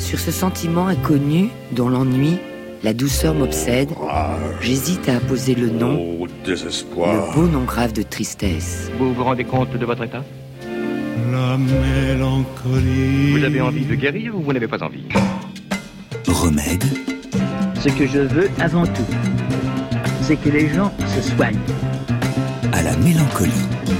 Sur ce sentiment inconnu, dont l'ennui, la douceur m'obsède, j'hésite à apposer le nom, le beau nom grave de tristesse. Vous vous rendez compte de votre état ? La mélancolie. Vous avez envie de guérir ou vous n'avez pas envie ? Remède. Ce que je veux avant tout, c'est que les gens se soignent. À la mélancolie.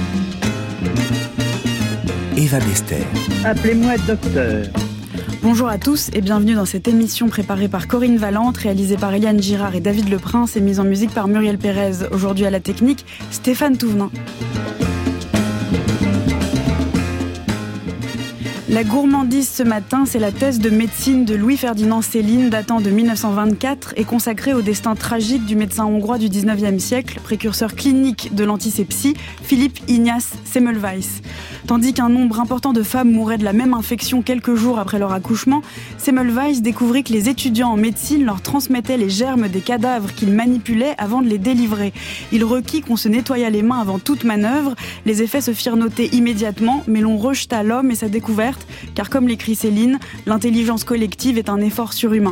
Eva Bester. Appelez-moi docteur. Bonjour à tous et bienvenue dans cette émission préparée par Corinne Valente, réalisée par Eliane Girard et David Leprince et mise en musique par Muriel Pérez. Aujourd'hui à la technique, Stéphane Touvenin. La gourmandise ce matin, c'est la thèse de médecine de Louis-Ferdinand Céline datant de 1924 et consacrée au destin tragique du médecin hongrois du 19e siècle, précurseur clinique de l'antisepsie, Philippe Ignace Semmelweis. Tandis qu'un nombre important de femmes mouraient de la même infection quelques jours après leur accouchement, Semmelweis découvrit que les étudiants en médecine leur transmettaient les germes des cadavres qu'ils manipulaient avant de les délivrer. Il requit qu'on se nettoyât les mains avant toute manœuvre. Les effets se firent noter immédiatement, mais l'on rejeta l'homme et sa découverte, car comme l'écrit Céline, l'intelligence collective est un effort surhumain.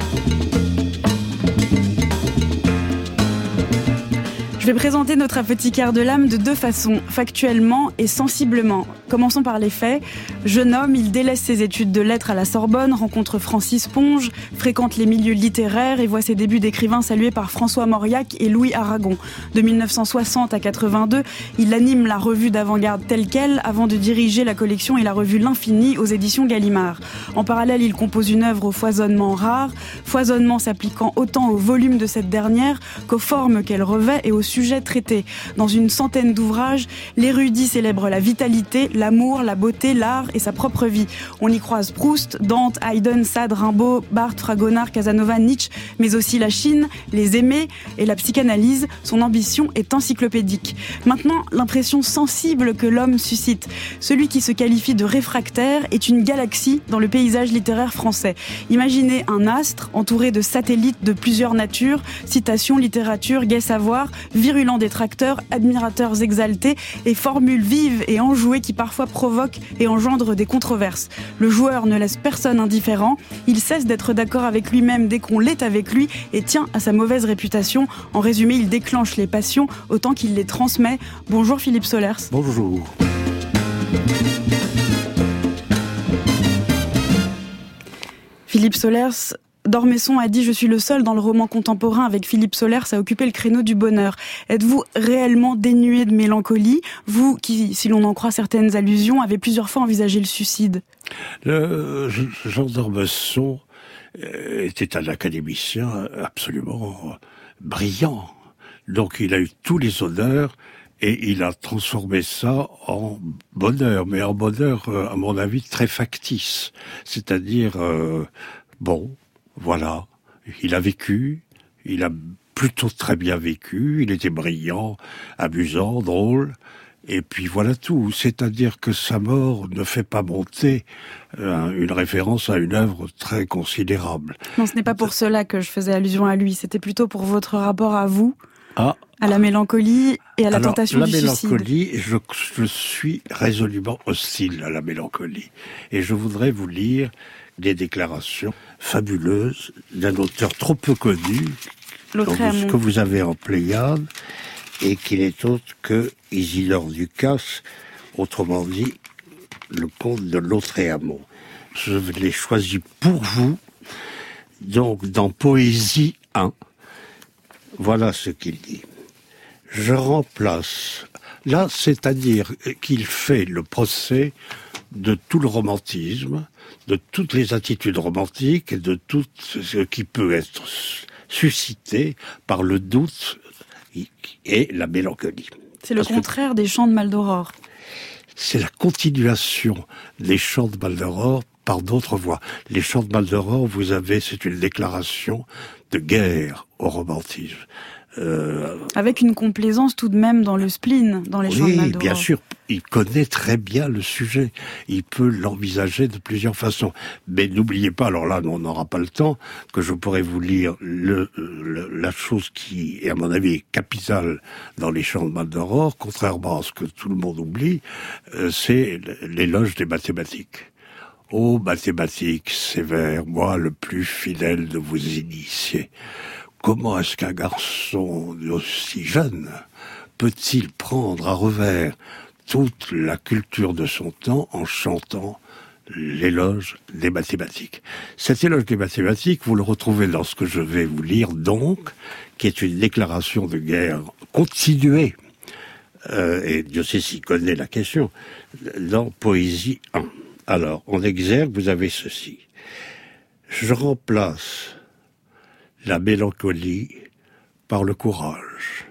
Je vais présenter notre apothicaire de l'âme de deux façons, factuellement et sensiblement. Commençons par les faits. Jeune homme, il délaisse ses études de lettres à la Sorbonne, rencontre Francis Ponge, fréquente les milieux littéraires et voit ses débuts d'écrivain salués par François Mauriac et Louis Aragon. De 1960 à 82, il anime la revue d'avant-garde Telle Quelle avant de diriger la collection et la revue L'Infini aux éditions Gallimard. En parallèle, il compose une œuvre au foisonnement rare, foisonnement s'appliquant autant au volume de cette dernière qu'aux formes qu'elle revêt et aux sujets traités. Dans une centaine d'ouvrages, l'érudit célèbre la vitalité, l'amour, la beauté, l'art et sa propre vie. On y croise Proust, Dante, Haydn, Sade, Rimbaud, Barthes, Fragonard, Casanova, Nietzsche, mais aussi la Chine, les aimés et la psychanalyse. Son ambition est encyclopédique. Maintenant, l'impression sensible que l'homme suscite. Celui qui se qualifie de réfractaire est une galaxie dans le paysage littéraire français. Imaginez un astre entouré de satellites de plusieurs natures, citations, littérature, gai savoir, virulents détracteurs, admirateurs exaltés et formules vives et enjouées qui parfois provoquent et engendrent des controverses. Le joueur ne laisse personne indifférent, il cesse d'être d'accord avec lui-même dès qu'on l'est avec lui et tient à sa mauvaise réputation. En résumé, il déclenche les passions autant qu'il les transmet. Bonjour Philippe Solers. Bonjour. Philippe Solers, D'Ormesson a dit « Je suis le seul dans le roman contemporain avec Philippe Solers à occuper le créneau du bonheur ». Êtes-vous réellement dénué de mélancolie ? Vous qui, si l'on en croit certaines allusions, avez plusieurs fois envisagé le suicide. Jean d'Ormesson était un académicien absolument brillant. Donc il a eu tous les honneurs et il a transformé ça en bonheur, mais en bonheur, à mon avis, très factice. C'est-à-dire, voilà, il a vécu, il a plutôt très bien vécu, il était brillant, amusant, drôle, et puis voilà tout. C'est-à-dire que sa mort ne fait pas monter une référence à une œuvre très considérable. Non, ce n'est pas pour cela que je faisais allusion à lui, c'était plutôt pour votre rapport à vous, à la mélancolie et à la tentation du suicide. La mélancolie, je suis résolument hostile à la mélancolie. Et je voudrais vous lire des déclarations fabuleuses d'un auteur trop peu connu que vous avez en Pléiade et qui n'est autre que Isidore Ducasse, autrement dit le comte de Lautréamont. Je l'ai choisi pour vous, donc dans Poésie 1. Voilà ce qu'il dit. Je remplace, là, c'est-à-dire qu'il fait le procès de tout le romantisme, de toutes les attitudes romantiques et de tout ce qui peut être suscité par le doute et la mélancolie. C'est le contraire des chants de Maldoror. C'est la continuation des chants de Maldoror par d'autres voies. Les chants de Maldoror, c'est une déclaration de guerre au romantisme. Avec une complaisance tout de même dans le spleen, dans les chants de Maldoror. Oui, bien sûr, il connaît très bien le sujet. Il peut l'envisager de plusieurs façons. Mais n'oubliez pas, alors là, on n'aura pas le temps, que je pourrais vous lire la chose qui est, à mon avis, capitale dans les chants de Maldoror, contrairement à ce que tout le monde oublie, c'est l'éloge des mathématiques. Ô mathématiques sévères, moi le plus fidèle de vos initiés, comment est-ce qu'un garçon aussi jeune peut-il prendre à revers toute la culture de son temps en chantant l'éloge des mathématiques? Cet éloge des mathématiques, vous le retrouvez dans ce que je vais vous lire donc, qui est une déclaration de guerre continuée, et Dieu sait s'il connaît la question, dans Poésie 1. Alors, en exergue, vous avez ceci. Je remplace la mélancolie par le courage,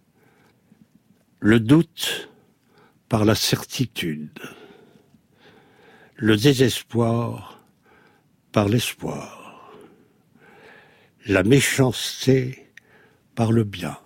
le doute par la certitude, le désespoir par l'espoir, la méchanceté par le bien,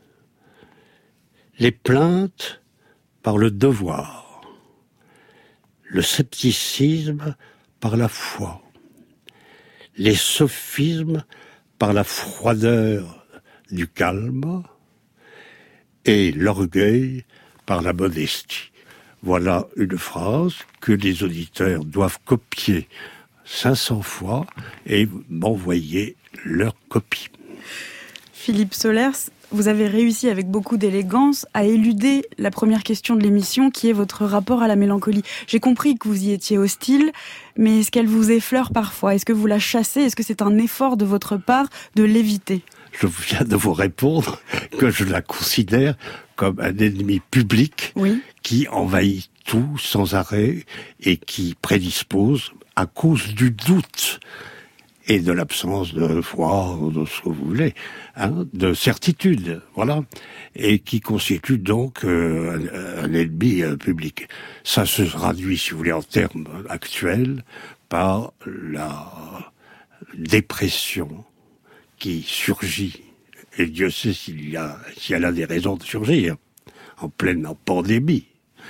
les plaintes par le devoir, le scepticisme par la foi, les sophismes par la froideur du calme et l'orgueil par la modestie. Voilà une phrase que les auditeurs doivent copier 500 fois et m'envoyer leur copie. Philippe Solers, vous avez réussi avec beaucoup d'élégance à éluder la première question de l'émission, qui est votre rapport à la mélancolie. J'ai compris que vous y étiez hostile, mais est-ce qu'elle vous effleure parfois? Est-ce que vous la chassez? Est-ce que c'est un effort de votre part de l'éviter? Je viens de vous répondre que je la considère comme un ennemi public, oui, qui envahit tout sans arrêt et qui prédispose, à cause du doute et de l'absence de foi, de ce que vous voulez, de certitude, voilà, et qui constitue donc un ennemi public. Ça se traduit, si vous voulez, en termes actuels, par la dépression qui surgit, et Dieu sait si elle a des raisons de surgir, en pleine pandémie.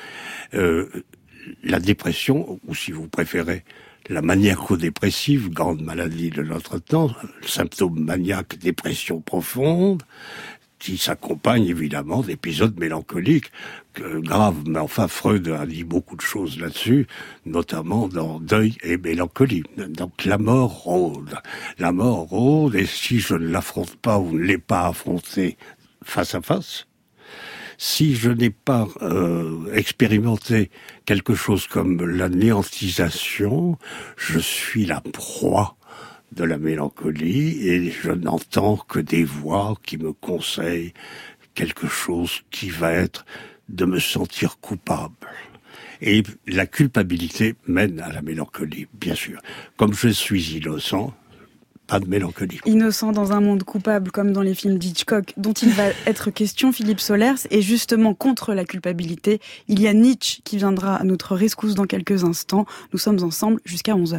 La dépression, ou si vous préférez, la maniaco-dépressive, grande maladie de notre temps, symptôme maniaque, dépression profonde, qui s'accompagne évidemment d'épisodes mélancoliques graves. Mais enfin, Freud a dit beaucoup de choses là-dessus, notamment dans Deuil et mélancolie. Donc la mort rôde. La mort rôde, et si je ne l'affronte pas ou ne l'ai pas affronté face à face, si je n'ai pas expérimenté quelque chose comme la néantisation, je suis la proie de la mélancolie et je n'entends que des voix qui me conseillent quelque chose qui va être de me sentir coupable. Et la culpabilité mène à la mélancolie, bien sûr. Comme je suis innocent, pas de mélancolie. Innocent dans un monde coupable, comme dans les films d'Hitchcock, dont il va être question, Philippe Solers, et justement contre la culpabilité, il y a Nietzsche qui viendra à notre rescousse dans quelques instants. Nous sommes ensemble jusqu'à 11h.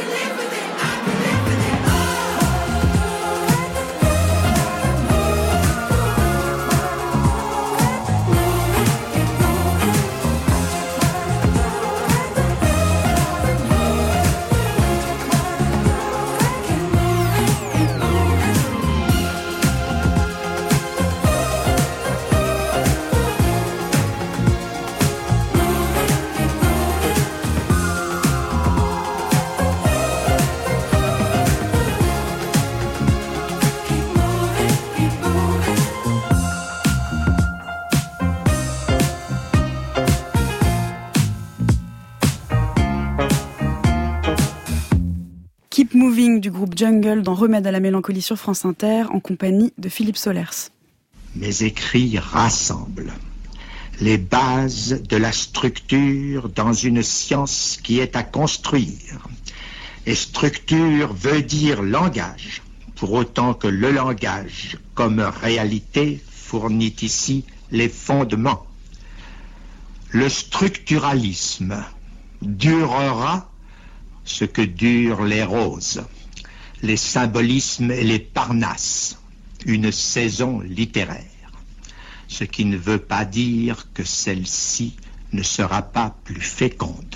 Keep Moving du groupe Jungle dans Remède à la mélancolie sur France Inter en compagnie de Philippe Solers. Mes écrits rassemblent les bases de la structure dans une science qui est à construire. Et structure veut dire langage, pour autant que le langage, comme réalité, fournit ici les fondements. Le structuralisme durera ce que durent les roses, les symbolismes et les parnasses, une saison littéraire. Ce qui ne veut pas dire que celle-ci ne sera pas plus féconde.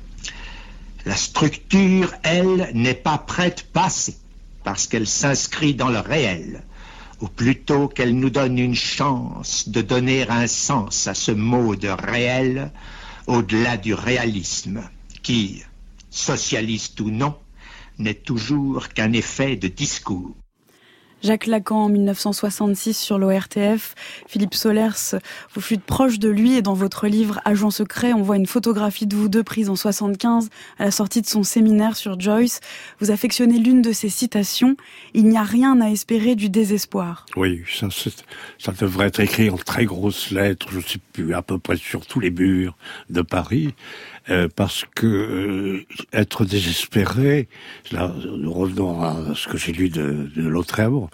La structure, elle, n'est pas prête passée, parce qu'elle s'inscrit dans le réel, ou plutôt qu'elle nous donne une chance de donner un sens à ce mot de réel, au-delà du réalisme, qui, socialiste ou non, n'est toujours qu'un effet de discours. Jacques Lacan en 1966 sur l'ORTF. Philippe Solers, vous fûtes proche de lui et dans votre livre Agent secret, on voit une photographie de vous deux prise en 75 à la sortie de son séminaire sur Joyce. Vous affectionnez l'une de ses citations « Il n'y a rien à espérer du désespoir ». Oui, ça devrait être écrit en très grosses lettres, je ne sais plus, à peu près sur tous les murs de Paris. Parce que être désespéré, là nous revenons à ce que j'ai lu de Lautréamont,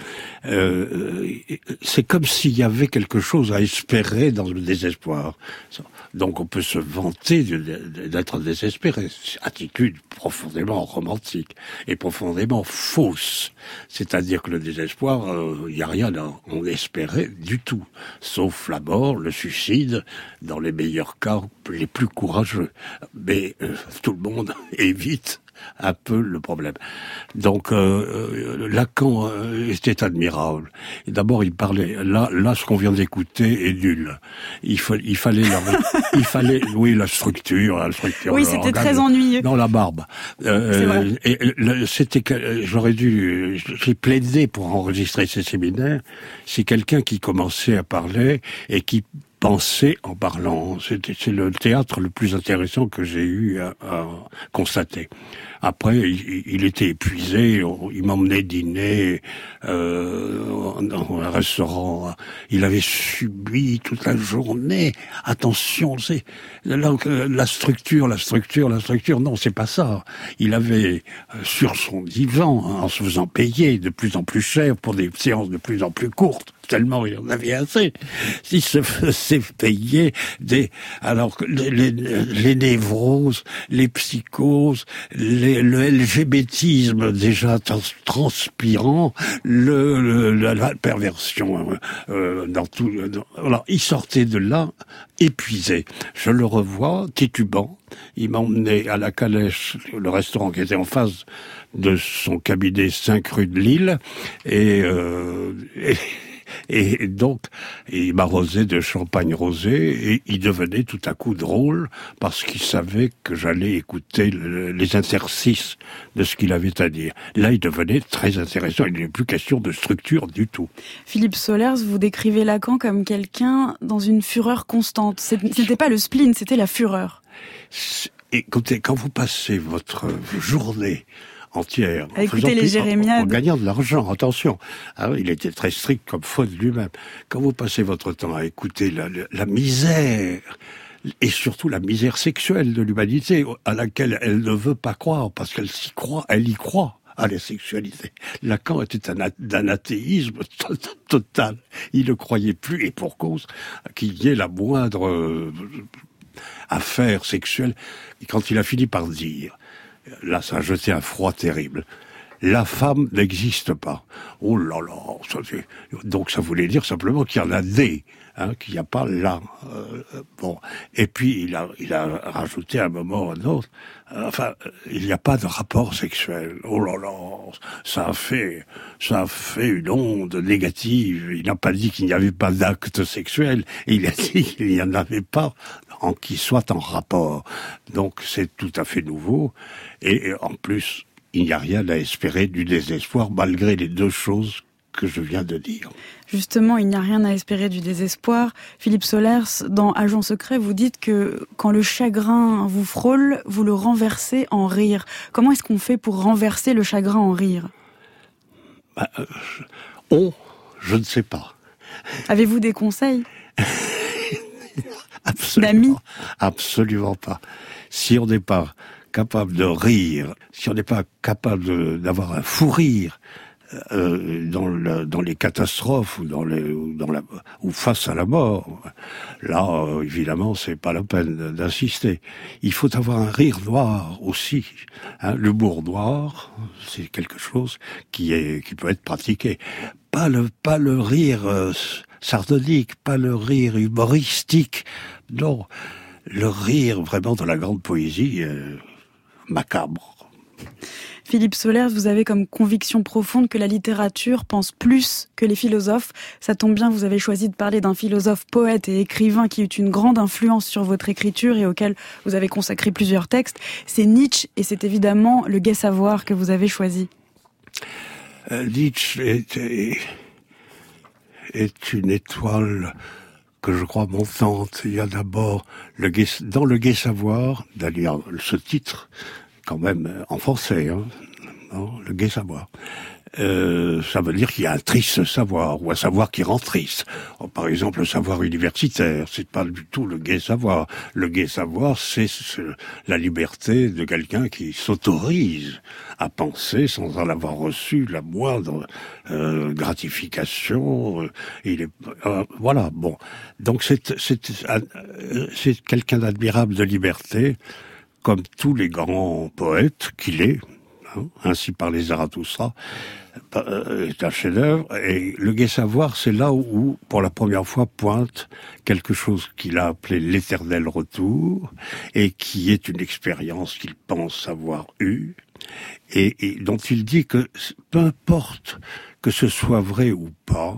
c'est comme s'il y avait quelque chose à espérer dans le désespoir. Donc on peut se vanter d'être désespéré. Attitude profondément romantique et profondément fausse. C'est-à-dire que le désespoir, il n'y a rien à en espérer du tout, sauf la mort, le suicide, dans les meilleurs cas les plus courageux. Mais tout le monde évite un peu le problème. Donc Lacan était admirable. Et d'abord il parlait. Là, ce qu'on vient d'écouter est nul. Il fallait oui, la structure. Oui, c'était très ennuyeux. Dans la barbe. C'est vrai. J'ai plaidé pour enregistrer ces séminaires. C'est quelqu'un qui commençait à parler et qui penser en parlant. C'est le théâtre le plus intéressant que j'ai eu à constater. Après, il était épuisé, il m'emmenait dîner dans un restaurant. Il avait subi toute la journée. Attention, c'est la structure. Non, c'est pas ça. Il avait sur son divan, en se faisant payer de plus en plus cher pour des séances de plus en plus courtes, tellement il en avait assez. Il se faisait payer alors que les névroses, les psychoses, le LGBTisme déjà transpirant, la perversion dans tout. Alors, il sortait de là épuisé. Je le revois titubant. Il m'emmenait à la Calèche, le restaurant qui était en face de son cabinet 5 rue de Lille, et donc, il m'arrosait de champagne rosé et il devenait tout à coup drôle parce qu'il savait que j'allais écouter les interstices de ce qu'il avait à dire. Là, il devenait très intéressant. Il n'y avait plus question de structure du tout. Philippe Solers, vous décrivez Lacan comme quelqu'un dans une fureur constante. C'était pas le spleen, c'était la fureur. Écoutez, quand vous passez votre journée entière, en gagnant de l'argent, attention. Alors, il était très strict comme faute lui-même. Quand vous passez votre temps à écouter la misère, et surtout la misère sexuelle de l'humanité, à laquelle elle ne veut pas croire, parce qu'elle y croit à la sexualité. Lacan était d'un athéisme total. Il ne croyait plus, et pour cause, qu'il y ait la moindre affaire sexuelle. Et quand il a fini par dire là, ça a jeté un froid terrible. La femme n'existe pas. Oh là là, donc ça voulait dire simplement qu'il y en a des, qu'il n'y a pas là. Bon, et puis il a rajouté à un moment ou à un autre, il n'y a pas de rapport sexuel. Oh là là, ça a fait une onde négative. Il n'a pas dit qu'il n'y avait pas d'acte sexuel, il a dit qu'il n'y en avait pas qui soit en rapport. Donc c'est tout à fait nouveau, et en plus, il n'y a rien à espérer du désespoir, malgré les deux choses que je viens de dire. Justement, il n'y a rien à espérer du désespoir. Philippe Solers, dans Agent secret, vous dites que quand le chagrin vous frôle, vous le renversez en rire. Comment est-ce qu'on fait pour renverser le chagrin en rire ? Je ne sais pas. Avez-vous des conseils ? Absolument pas. Si on n'est pas capable de rire, si on n'est pas capable d'avoir un fou rire dans les catastrophes ou face à la mort, là évidemment c'est pas la peine d'insister. Il faut avoir un rire noir aussi. L'humour noir, c'est quelque chose qui peut être pratiqué. Pas le rire sardonique, pas le rire humoristique. Non, le rire vraiment de la grande poésie macabre. Philippe Solers, vous avez comme conviction profonde que la littérature pense plus que les philosophes. Ça tombe bien, vous avez choisi de parler d'un philosophe, poète et écrivain qui eut une grande influence sur votre écriture et auquel vous avez consacré plusieurs textes. C'est Nietzsche, et c'est évidemment le gai savoir que vous avez choisi. Nietzsche est une étoile que je crois montante. Il y a d'abord dans le gai savoir, d'ailleurs ce titre, quand même en français, le gai savoir. Ça veut dire qu'il y a un triste savoir, ou un savoir qui rend triste. Par exemple, le savoir universitaire, c'est pas du tout le gai savoir. Le gai savoir, c'est la liberté de quelqu'un qui s'autorise à penser sans en avoir reçu la moindre gratification. Voilà, bon. Donc c'est quelqu'un d'admirable de liberté, comme tous les grands poètes qu'il est. Ainsi parlait Zarathustra, est un chef-d'œuvre. Et le gai savoir, c'est là où, pour la première fois, pointe quelque chose qu'il a appelé l'éternel retour, et qui est une expérience qu'il pense avoir eue, et dont il dit que peu importe que ce soit vrai ou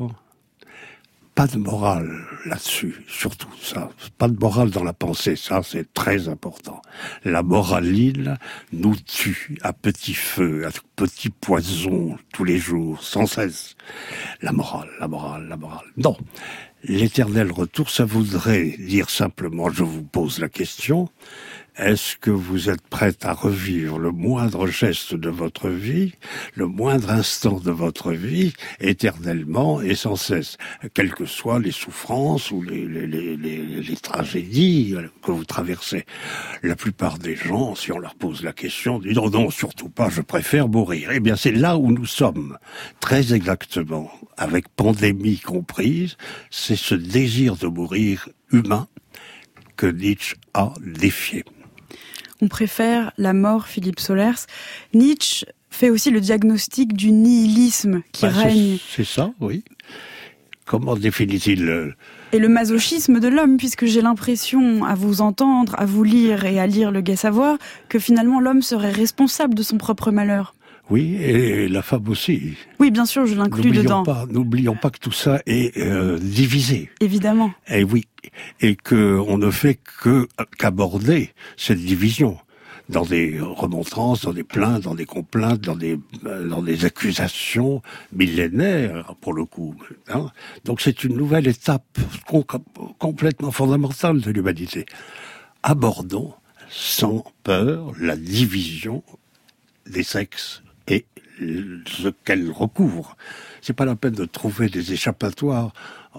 pas de morale là-dessus, surtout ça. Pas de morale dans la pensée, ça c'est très important. La moraline nous tue à petit feu, à petit poison, tous les jours, sans cesse. La morale. Non. L'éternel retour, ça voudrait dire simplement, je vous pose la question, est-ce que vous êtes prête à revivre le moindre geste de votre vie, le moindre instant de votre vie, éternellement et sans cesse, quelles que soient les souffrances ou les tragédies que vous traversez? La plupart des gens, si on leur pose la question, disent non, surtout pas, je préfère mourir. Eh bien, c'est là où nous sommes, très exactement, avec pandémie comprise, c'est ce désir de mourir humain que Nietzsche a défié. On préfère la mort, Philippe Solers. Nietzsche fait aussi le diagnostic du nihilisme qui règne. C'est ça, oui. Comment définit-il Et le masochisme de l'homme, puisque j'ai l'impression, à vous entendre, à vous lire et à lire le gai savoir, que finalement l'homme serait responsable de son propre malheur. Oui, et la femme aussi. Oui, bien sûr, je l'inclus dedans. N'oublions pas que tout ça est divisé. Évidemment. Et oui, et qu'on ne fait qu'aborder cette division dans des remontrances, dans des plaintes, dans des complaintes, dans des accusations millénaires, pour le coup. Donc c'est une nouvelle étape complètement fondamentale de l'humanité. Abordons sans peur la division des sexes et ce qu'elle recouvre. C'est pas la peine de trouver des échappatoires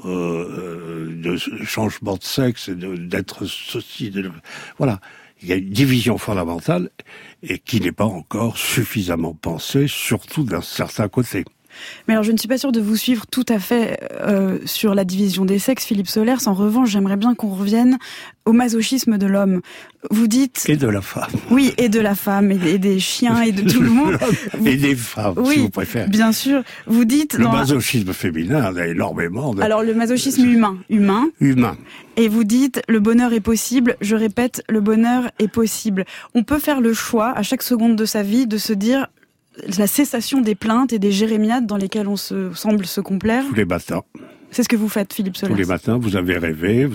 de changement de sexe, d'être ceci, voilà. Il y a une division fondamentale et qui n'est pas encore suffisamment pensée, surtout d'un certain côté. Mais alors, je ne suis pas sûre de vous suivre tout à fait sur la division des sexes, Philippe Solers. En revanche, j'aimerais bien qu'on revienne au masochisme de l'homme. Vous dites... Et de la femme. Oui, et de la femme, et des chiens, et de tout le monde. Et des femmes, oui, si vous préférez. Bien sûr. Vous dites... Le masochisme féminin a énormément de... Alors, le masochisme humain. Humain. Et vous dites, le bonheur est possible. Je répète, le bonheur est possible. On peut faire le choix, à chaque seconde de sa vie, de se dire la cessation des plaintes et des jérémiades dans lesquelles on semble se complaire. Tous les matins. C'est ce que vous faites, Philippe Solers. Tous les matins, vous avez rêvé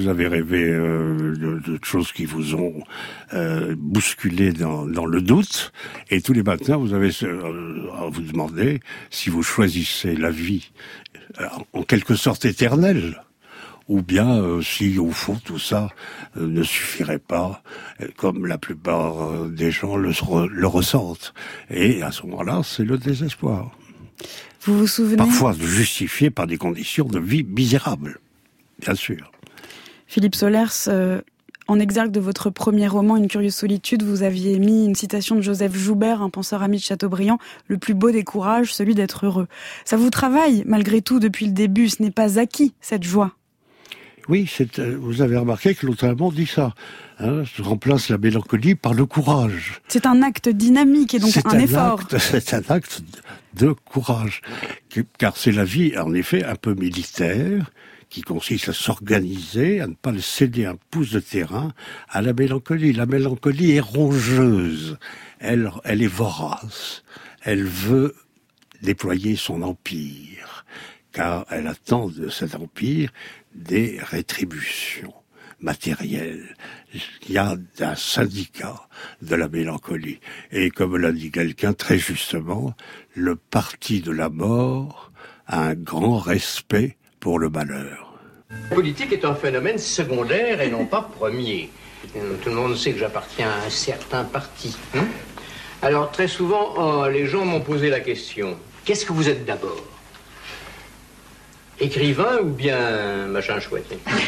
de choses qui vous ont bousculé dans le doute, et tous les matins, vous avez à vous demander si vous choisissez la vie en quelque sorte éternelle, ou bien si au fond tout ça ne suffirait pas, comme la plupart des gens le ressentent. Et à ce moment-là, c'est le désespoir. Vous vous souvenez... Parfois justifié par des conditions de vie misérables, bien sûr. Philippe Solers, en exergue de votre premier roman, Une curieuse solitude, vous aviez mis une citation de Joseph Joubert, un penseur ami de Chateaubriand, « Le plus beau des courages, celui d'être heureux ». Ça vous travaille, malgré tout, depuis le début. Ce n'est pas acquis, cette joie. Oui, vous avez remarqué que l'autre allemand dit ça. Je remplace la mélancolie par le courage. C'est un acte dynamique et donc un effort. C'est un acte de courage. Car c'est la vie, en effet, un peu militaire, qui consiste à s'organiser, à ne pas céder un pouce de terrain à la mélancolie. La mélancolie est rongeuse. Elle est vorace. Elle veut déployer son empire. Car elle attend de cet empire des rétributions matérielles. Il y a un syndicat de la mélancolie. Et comme l'a dit quelqu'un très justement, le parti de la mort a un grand respect pour le malheur. La politique est un phénomène secondaire et non pas premier. Tout le monde sait que j'appartiens à un certain parti. Alors très souvent, les gens m'ont posé la question, qu'est-ce que vous êtes d'abord ? Écrivain ou bien machin chouette?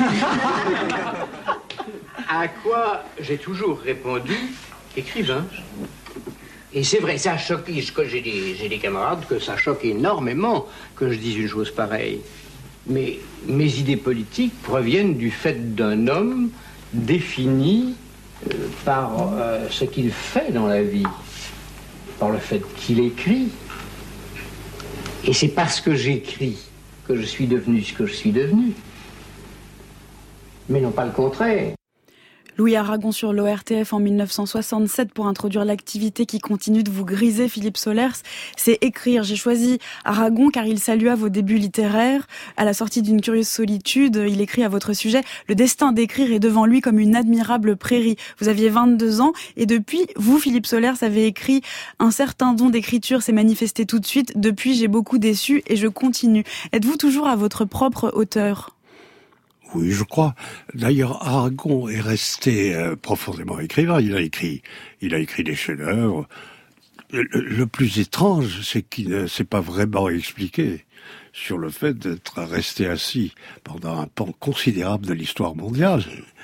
À quoi j'ai toujours répondu écrivain. Et c'est vrai, ça a choqué. J'ai des camarades que ça choque énormément que je dise une chose pareille. Mais mes idées politiques proviennent du fait d'un homme défini par ce qu'il fait dans la vie, par le fait qu'il écrit. Et c'est parce que j'écris que je suis devenu ce que je suis devenu. Mais non pas le contraire. Louis Aragon sur l'ORTF en 1967 pour introduire l'activité qui continue de vous griser, Philippe Solers, c'est écrire. J'ai choisi Aragon car il salua vos débuts littéraires. À la sortie d'Une curieuse solitude, il écrit à votre sujet « Le destin d'écrire est devant lui comme une admirable prairie ». Vous aviez 22 ans et depuis, vous, Philippe Solers, avez écrit « Un certain don d'écriture s'est manifesté tout de suite. Depuis, j'ai beaucoup déçu et je continue ». Êtes-vous toujours à votre propre hauteur ? Oui, je crois. D'ailleurs, Aragon est resté profondément écrivain. Il a écrit des chefs-d'œuvre. Le plus étrange, c'est qu'il ne s'est pas vraiment expliqué sur le fait d'être resté assis pendant un pan considérable de l'histoire mondiale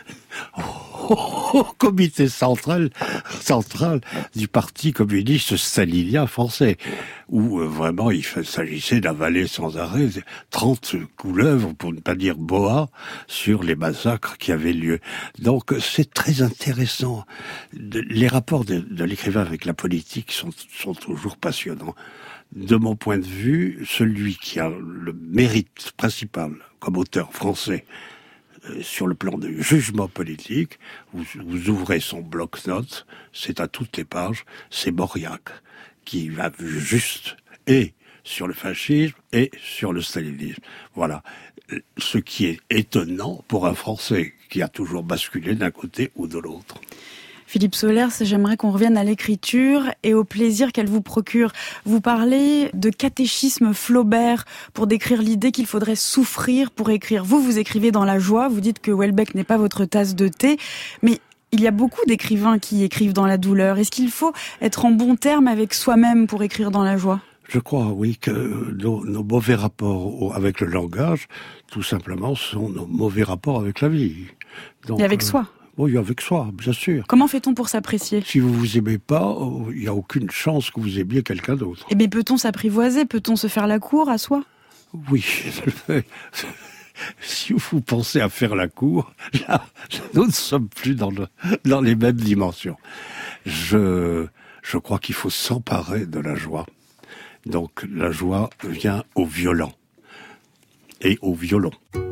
au comité central du Parti communiste stalinien français, où vraiment il s'agissait d'avaler sans arrêt 30 couleuvres, pour ne pas dire boas, sur les massacres qui avaient lieu. Donc c'est très intéressant. Les rapports de l'écrivain avec la politique sont toujours passionnants. De mon point de vue, celui qui a le mérite principal comme auteur français sur le plan du jugement politique, vous ouvrez son bloc-notes, c'est à toutes les pages, c'est Mauriac qui a vu juste et sur le fascisme et sur le stalinisme. Voilà. Ce qui est étonnant pour un Français qui a toujours basculé d'un côté ou de l'autre. Philippe Solers, j'aimerais qu'on revienne à l'écriture et au plaisir qu'elle vous procure. Vous parlez de catéchisme Flaubert pour décrire l'idée qu'il faudrait souffrir pour écrire. Vous écrivez dans la joie, vous dites que Houellebecq n'est pas votre tasse de thé, mais il y a beaucoup d'écrivains qui écrivent dans la douleur. Est-ce qu'il faut être en bon terme avec soi-même pour écrire dans la joie ? Je crois, oui, que nos mauvais rapports avec le langage, tout simplement, sont nos mauvais rapports avec la vie. Donc, et avec soi. Oui, avec soi, bien sûr. Comment fait-on pour s'apprécier ? Si vous vous aimez pas, il n'y a aucune chance que vous aimiez quelqu'un d'autre. Eh bien, peut-on s'apprivoiser ? Peut-on se faire la cour à soi ? Oui. Si vous pensez à faire la cour, là, nous ne sommes plus dans les mêmes dimensions. Je crois qu'il faut s'emparer de la joie. Donc, la joie vient au violent et au violon.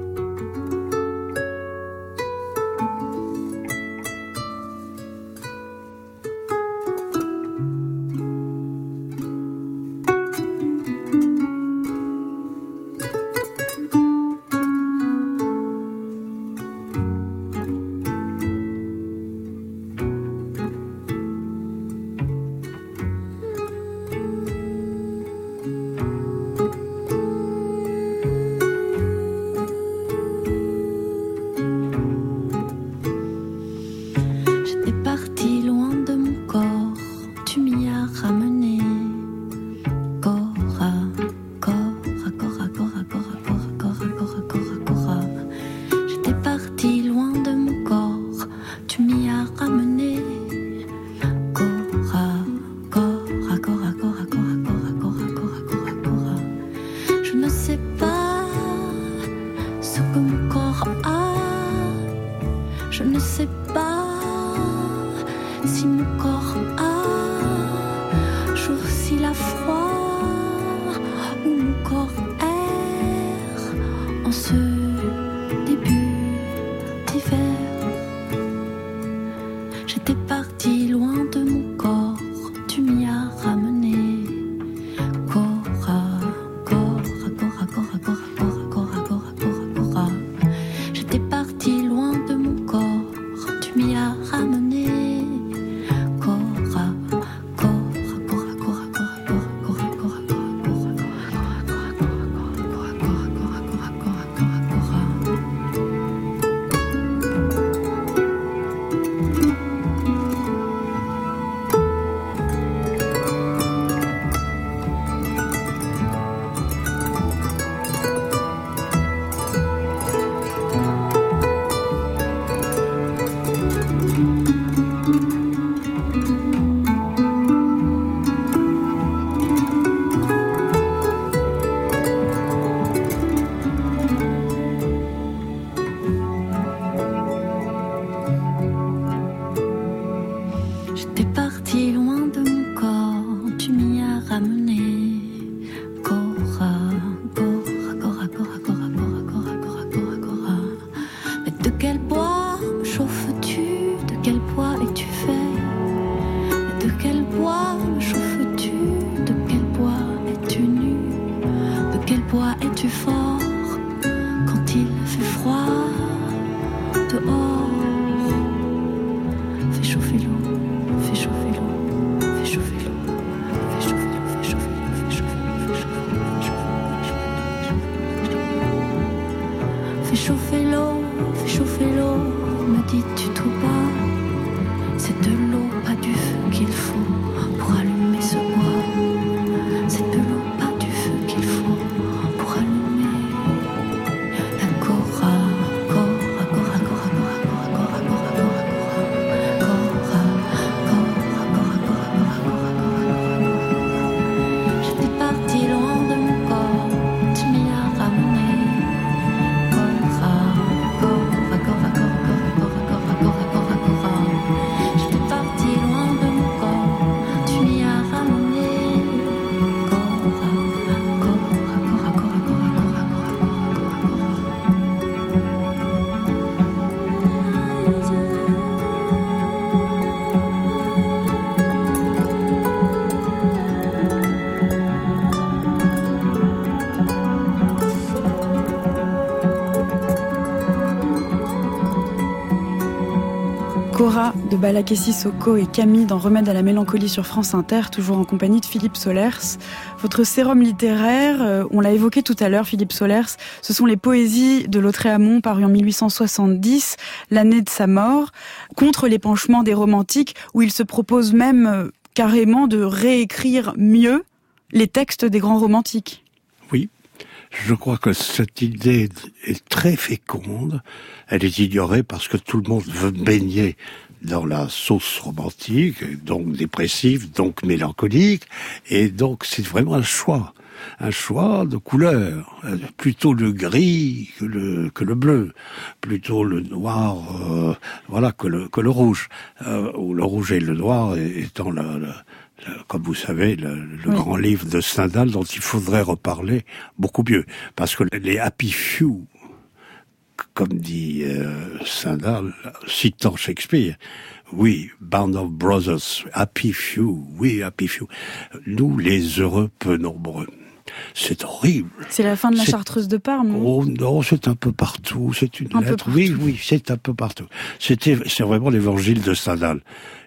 Cora de Balaké Sissoko et Camille dans Remède à la mélancolie sur France Inter, toujours en compagnie de Philippe Solers. Votre sérum littéraire, on l'a évoqué tout à l'heure, Philippe Solers, ce sont les poésies de Lautréamont parues en 1870, l'année de sa mort, contre l'épanchement des romantiques, où il se propose même carrément de réécrire mieux les textes des grands romantiques. Oui, Je crois que cette idée est très féconde. Elle est ignorée parce que tout le monde veut baigner dans la sauce romantique, donc dépressive, donc mélancolique, et donc c'est vraiment un choix de couleur, plutôt le gris que le bleu, plutôt le noir, que le rouge, ou le rouge et le noir étant comme vous savez, le grand livre de Stendhal dont il faudrait reparler beaucoup mieux, parce que les happy few, comme dit Stendhal, citant Shakespeare, oui, Band of Brothers, happy few, oui, happy few. Nous, les heureux peu nombreux. C'est horrible. C'est la fin de la Chartreuse de Parme. Oh non, c'est un peu partout. C'est une lettre. Oui, c'est un peu partout. C'est vraiment l'évangile de Stendhal.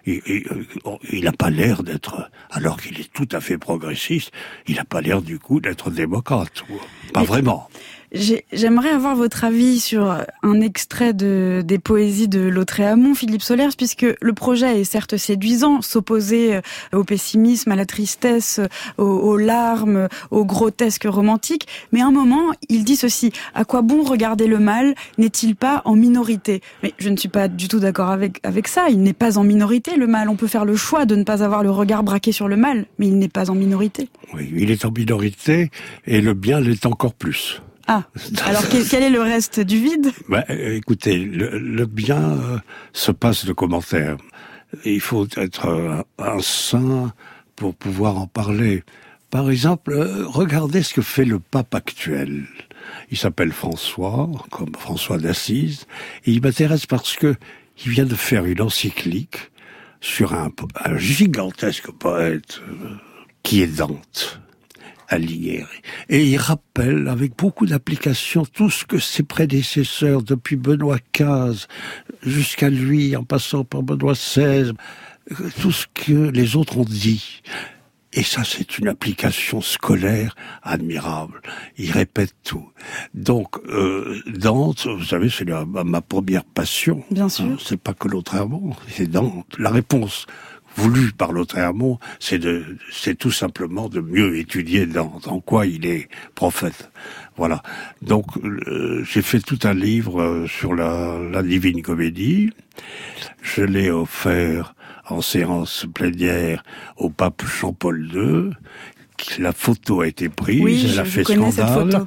Il n'a pas l'air d'être, alors qu'il est tout à fait progressiste, il n'a pas l'air du coup d'être démocrate. Pas vraiment. J'aimerais avoir votre avis sur un extrait des poésies de Lautréamont, Philippe Solers, puisque le projet est certes séduisant, s'opposer au pessimisme, à la tristesse, aux larmes, au grotesque romantique, mais à un moment, il dit ceci: à quoi bon regarder le mal, n'est-il pas en minorité? Mais je ne suis pas du tout d'accord avec ça, il n'est pas en minorité le mal, on peut faire le choix de ne pas avoir le regard braqué sur le mal, mais il n'est pas en minorité. Oui, il est en minorité, et le bien l'est encore plus. Ah, alors quel est le reste du vide? Écoutez, le bien se passe de commentaires. Il faut être un saint pour pouvoir en parler. Par exemple, regardez ce que fait le pape actuel. Il s'appelle François, comme François d'Assise, et il m'intéresse parce que il vient de faire une encyclique sur un gigantesque poète qui est Dante. Alighieri. Et il rappelle avec beaucoup d'application tout ce que ses prédécesseurs, depuis Benoît XV jusqu'à lui, en passant par Benoît XVI, tout ce que les autres ont dit. Et ça, c'est une application scolaire admirable. Il répète tout. Donc, Dante, vous savez, c'est ma première passion. Bien sûr. C'est pas que Lautréamont, c'est Dante. La réponse voulu par Lautréamont, c'est tout simplement de mieux étudier en quoi il est prophète. Voilà. Donc, j'ai fait tout un livre sur la Divine Comédie. Je l'ai offert en séance plénière au pape Jean-Paul II. La photo a été prise, oui, elle a fait scandale.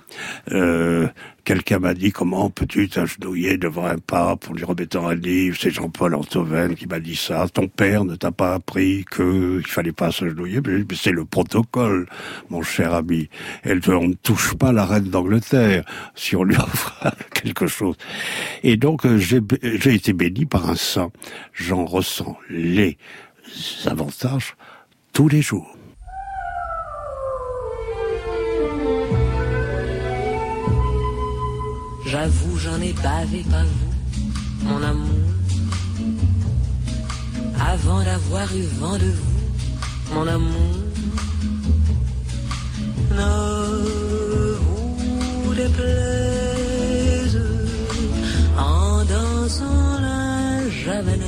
Quelqu'un m'a dit: comment peux-tu t'agenouiller devant un pape en lui remettant un livre? C'est Jean-Paul Antoven qui m'a dit ça. Ton père ne t'a pas appris qu'il fallait pas s'agenouiller? Mais c'est le protocole, mon cher ami. On ne touche pas la reine d'Angleterre si on lui offre quelque chose. Et donc j'ai été béni par un saint. J'en ressens les avantages tous les jours. J'avoue, j'en ai bavé, pas vous, mon amour. Avant d'avoir eu vent de vous, mon amour. Ne vous déplaise en dansant la javanaise.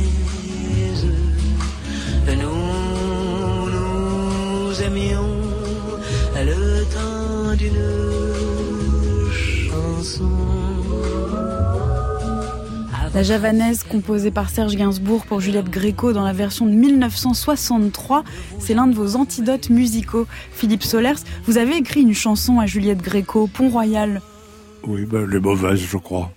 Nous aimions le temps d'une La javanaise, composée par Serge Gainsbourg pour Juliette Gréco dans la version de 1963, c'est l'un de vos antidotes musicaux. Philippe Solers, vous avez écrit une chanson à Juliette Gréco, Pont-Royal. Oui, les mauvaises, je crois.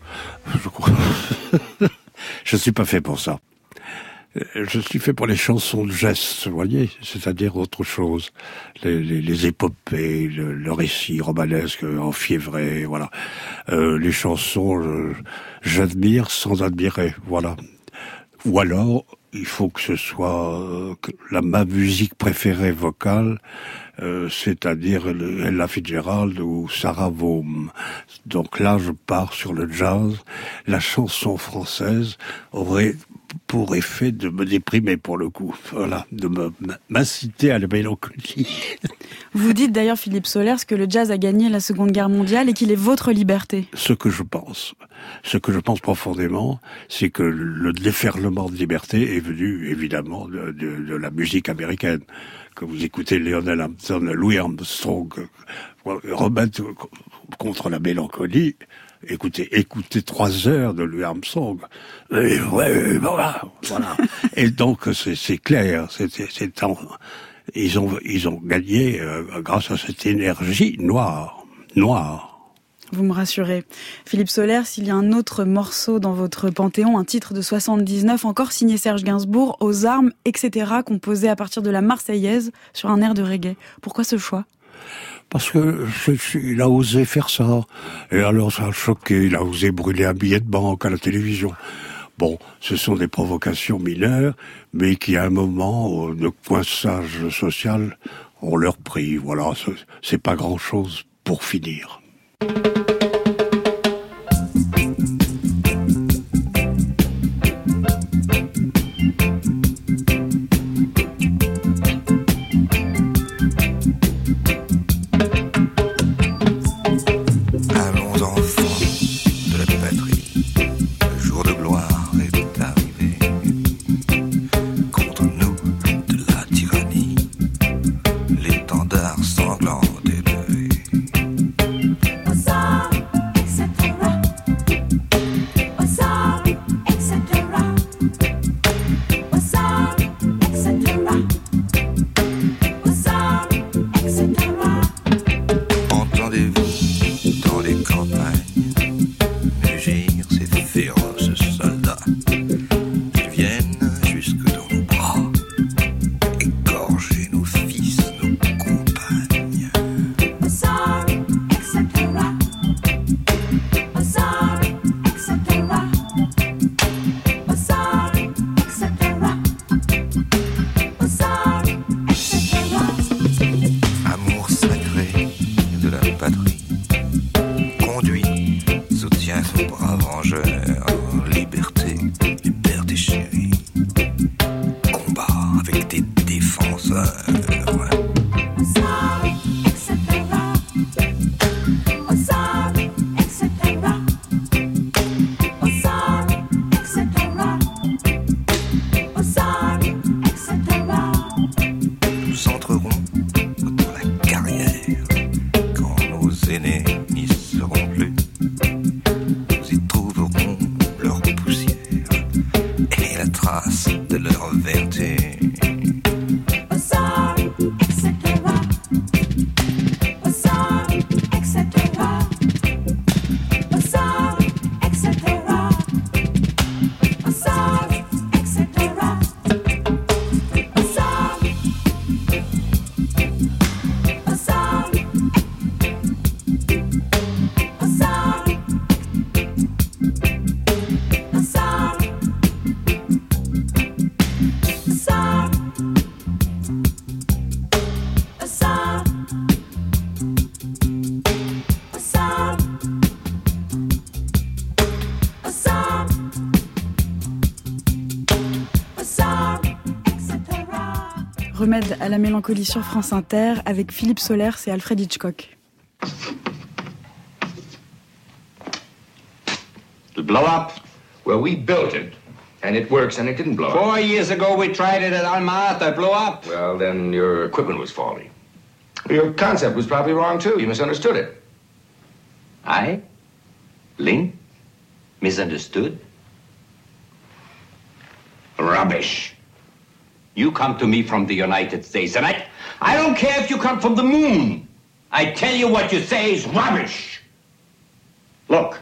Je suis pas fait pour ça. Je suis fait pour les chansons de gestes, vous voyez, c'est-à-dire autre chose. Les épopées, le récit romanesque enfiévré, voilà. Les chansons, j'admire sans admirer, voilà. Ou alors, il faut que ce soit ma musique préférée vocale, c'est-à-dire Ella Fitzgerald ou Sarah Vaughan. Donc là, je pars sur le jazz. La chanson française aurait pour effet de me déprimer pour le coup, voilà, de m'inciter à la mélancolie. Vous dites d'ailleurs, Philippe Solers, que le jazz a gagné la Seconde Guerre mondiale et qu'il est votre liberté. Ce que je pense profondément, c'est que le déferlement de liberté est venu évidemment de la musique américaine. que vous écoutez Lionel Hampton, Louis Armstrong, remettre contre la mélancolie, écoutez 3 heures de Louis Armstrong. Et voilà. Et donc c'est clair, ils ont gagné grâce à cette énergie noire. Vous me rassurez. Philippe Solers, s'il y a un autre morceau dans votre panthéon, un titre de 79, encore signé Serge Gainsbourg, Aux armes, etc., composé à partir de la Marseillaise sur un air de reggae. Pourquoi ce choix ? Parce que il a osé faire ça. Et alors ça a choqué, il a osé brûler un billet de banque à la télévision. Bon, ce sont des provocations mineures, mais qui à un moment de coinçage social ont leur prix. Voilà, c'est pas grand-chose pour finir. Remède à la mélancolie sur France Inter avec Philippe Solers et Alfred Hitchcock. The blow up? Well, we built it, and it works, and it didn't blow up. 4 years ago, we tried it at Alma Ata. It blew up. Well, then your equipment was faulty. Your concept was probably wrong, too. You misunderstood it. I? Ling? Misunderstood? Rubbish. You come to me from the United States, and I don't care if you come from the moon. I tell you what you say is rubbish. Look.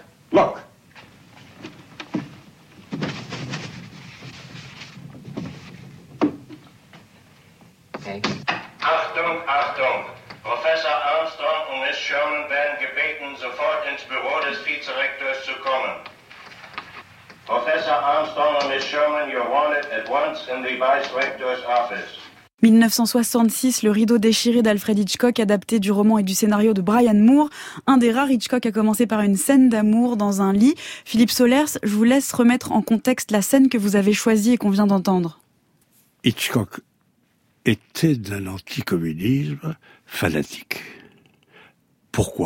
Okay. Achtung. Professor Armstrong und Miss Sherman werden gebeten, sofort ins Büro des Vizerektors zu kommen. Professor Armstrong and Miss Sherman, you're wanted at once in the Vice Rector's office. 1966, Le rideau déchiré d'Alfred Hitchcock, adapté du roman et du scénario de Brian Moore. Un des rares, Hitchcock a commencé par une scène d'amour dans un lit. Philippe Solers, je vous laisse remettre en contexte la scène que vous avez choisie et qu'on vient d'entendre. Hitchcock était d'un anticommunisme fanatique. Pourquoi ?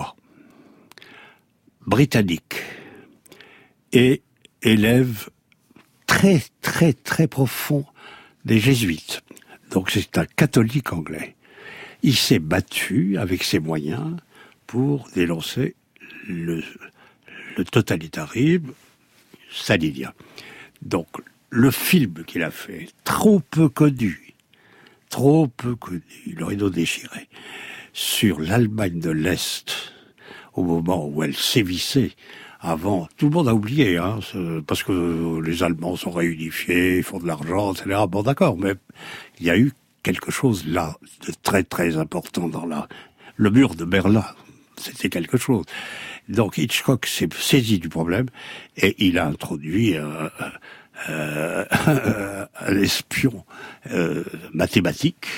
Britannique. Et élève très, très, très profond des jésuites. Donc c'est un catholique anglais. Il s'est battu avec ses moyens pour dénoncer le totalitarisme stalinien. Donc le film qu'il a fait, trop peu connu, le rideau déchiré, sur l'Allemagne de l'Est, au moment où elle sévissait, avant, tout le monde a oublié, parce que les Allemands sont réunifiés, ils font de l'argent, etc. Bon, d'accord, mais il y a eu quelque chose là de très très important dans le mur de Berlin. C'était quelque chose. Donc Hitchcock s'est saisi du problème et il a introduit un espion mathématique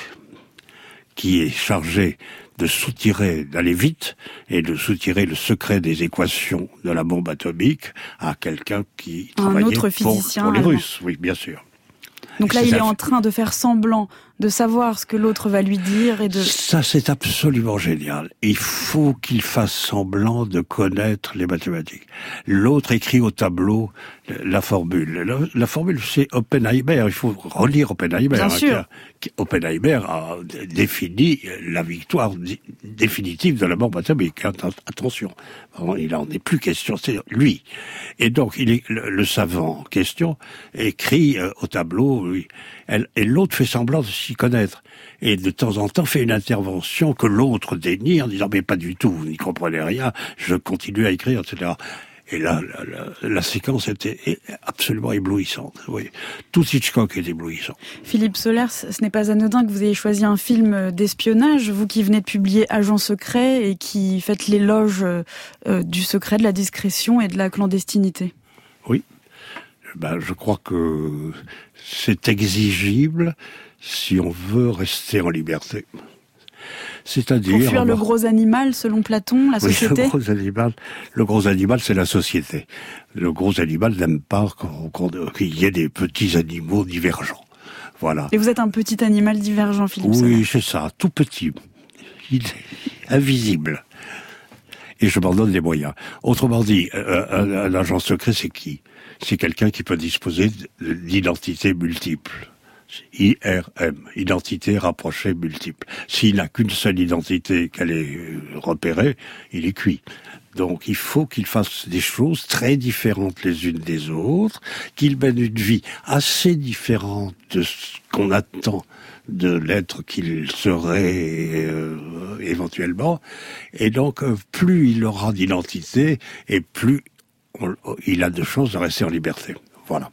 qui est chargé de soutirer, d'aller vite, et de soutirer le secret des équations de la bombe atomique à quelqu'un qui travaillait pour les Russes. Oui, bien sûr. Donc là, il est en train de faire semblant de savoir ce que l'autre va lui dire et de... Ça, c'est absolument génial. Il faut qu'il fasse semblant de connaître les mathématiques. L'autre écrit au tableau la formule. La formule, c'est Oppenheimer. Il faut relire Oppenheimer. Bien sûr. Oppenheimer a défini la victoire définitive de la bombe atomique. Attention. Il n'en est plus question. C'est lui. Et donc, le savant en question écrit au tableau, oui. Et l'autre fait semblant de s'y connaître. Et de temps en temps fait une intervention que l'autre dénie en disant « mais pas du tout, vous n'y comprenez rien, je continue à écrire, etc. » Et là, la séquence était absolument éblouissante. Oui. Tout Hitchcock est éblouissant. Philippe Solers, ce n'est pas anodin que vous ayez choisi un film d'espionnage, vous qui venez de publier Agent secret et qui faites l'éloge du secret, de la discrétion et de la clandestinité. Oui. Je crois que c'est exigible si on veut rester en liberté. C'est-à-dire... Pour fuir le gros animal, selon Platon, la société. Oui, le gros animal, c'est la société. Le gros animal n'aime pas qu'il y ait des petits animaux divergents. Voilà. Et vous êtes un petit animal divergent, Philippe Solers. Oui, c'est ça, tout petit. Il est invisible. Et je m'en donne les moyens. Autrement dit, un agent secret, c'est qui ? C'est quelqu'un qui peut disposer d'identités multiples. IRM, identité rapprochée multiple. S'il n'a qu'une seule identité qu'elle est repérée, il est cuit. Donc il faut qu'il fasse des choses très différentes les unes des autres, qu'il mène une vie assez différente de ce qu'on attend de l'être qu'il serait éventuellement. Et donc plus il aura d'identité et plus il a de chances de rester en liberté. Voilà.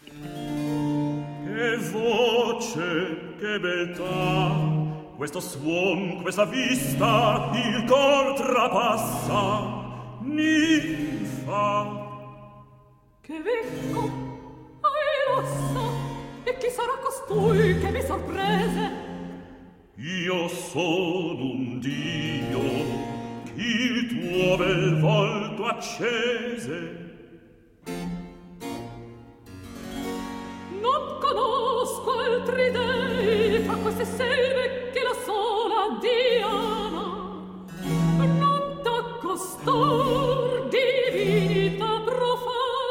Che voce, che beltà, questo suon, questa vista, il cor trapassa, ninfa. Che vengo, lo so, e chi sarà costui che mi sorprese? Io sono un dio, il tuo bel volto accese. Non conosco altri dei fra queste selve che la sola Diana. Non t'accostar, divinità profana.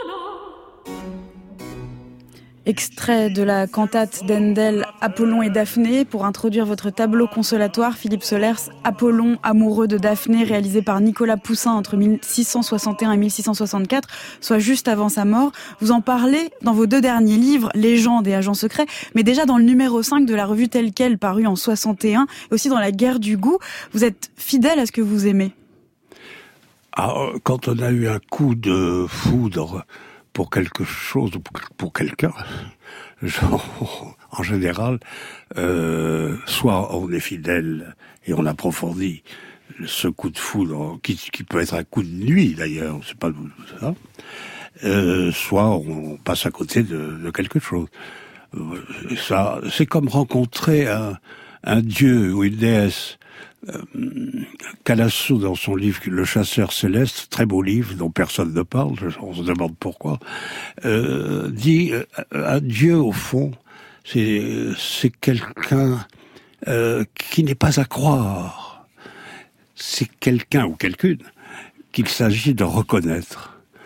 Extrait de la cantate d'Handel Apollon et Daphné pour introduire votre tableau consolatoire, Philippe Solers, Apollon amoureux de Daphné, réalisé par Nicolas Poussin entre 1661 et 1664, soit juste avant sa mort. Vous en parlez dans vos deux derniers livres, Légende et Agent secret, mais déjà dans le numéro 5 de la revue Telle Quelle, paru en 61, et aussi dans La guerre du goût. Vous êtes fidèle à ce que vous aimez. Quand on a eu un coup de foudre pour quelque chose, pour quelqu'un, genre, en général, soit on est fidèle et on approfondit ce coup de foudre, qui peut être un coup de nuit d'ailleurs, c'est pas ça, soit on passe à côté de quelque chose. Ça, c'est comme rencontrer un dieu ou une déesse. Calasso, dans son livre Le chasseur céleste, très beau livre dont personne ne parle, on se demande pourquoi, dit un dieu au fond, c'est quelqu'un qui n'est pas à croire, c'est quelqu'un ou quelqu'une qu'il s'agit de reconnaître.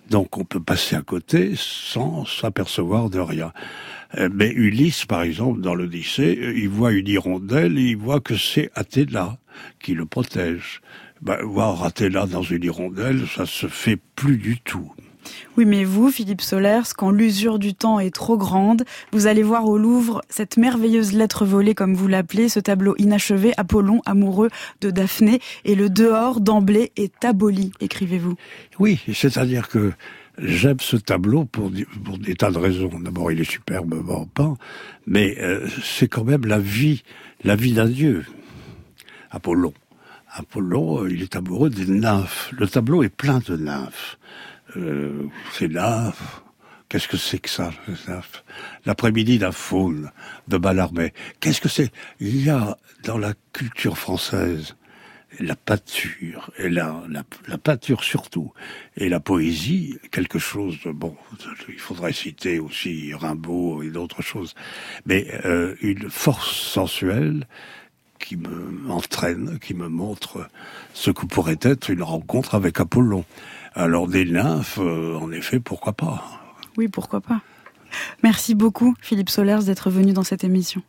Donc on peut passer à côté sans s'apercevoir de rien. Mais Ulysse, par exemple, dans l'Odyssée, il voit une hirondelle et il voit que c'est Athéna qui le protège. Voir Athéna dans une hirondelle, ça se fait plus du tout. Oui, mais vous, Philippe Solers, quand l'usure du temps est trop grande, vous allez voir au Louvre cette merveilleuse lettre volée, comme vous l'appelez, ce tableau inachevé, Apollon amoureux de Daphné, et le dehors d'emblée est aboli, écrivez-vous. Oui, c'est-à-dire que j'aime ce tableau pour des tas de raisons. D'abord, il est superbement peint, mais c'est quand même la vie d'un dieu. Apollon, il est amoureux des nymphes. Le tableau est plein de nymphes. Ces nymphes, qu'est-ce que c'est que ça, les nymphes ? L'après-midi d'un faune, de Mallarmé. Qu'est-ce que c'est ? Il y a dans la culture française la peinture, et la peinture surtout, et la poésie, quelque chose de bon. Il faudrait citer aussi Rimbaud et d'autres choses, mais une force sensuelle qui me entraîne, qui me montre ce que pourrait être une rencontre avec Apollon. Alors des nymphes, en effet, pourquoi pas ? Oui, pourquoi pas. Merci beaucoup, Philippe Solers, d'être venu dans cette émission.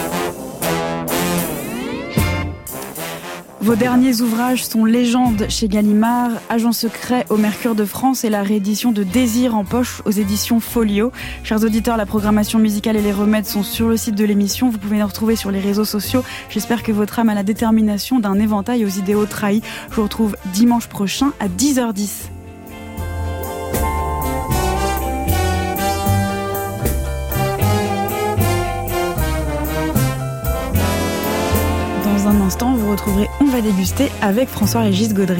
Vos derniers ouvrages sont Légende chez Gallimard, Agent secret au Mercure de France et la réédition de Désir en poche aux éditions Folio. Chers auditeurs, la programmation musicale et les remèdes sont sur le site de l'émission. Vous pouvez nous retrouver sur les réseaux sociaux. J'espère que votre âme a la détermination d'un éventail aux idéaux trahis. Je vous retrouve dimanche prochain à 10h10. Dans un instant, vous retrouverez On va déguster avec François-Régis Gaudry.